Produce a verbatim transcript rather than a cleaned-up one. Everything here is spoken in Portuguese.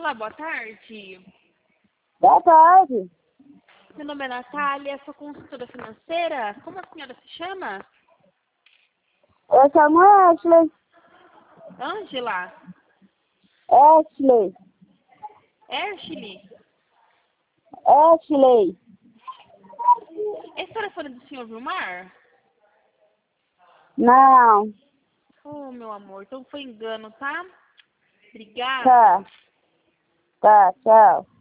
Olá, boa tarde. Boa tarde. Meu nome é Natália, sou consultora financeira. Como a senhora se chama? Eu chamo Ashley. Ângela? Ashley. Ashley? Ashley. Esse telefone do senhor Vilmar? Não. Oh, meu amor, então foi engano, tá? Obrigada. Tá. Tá, tchau.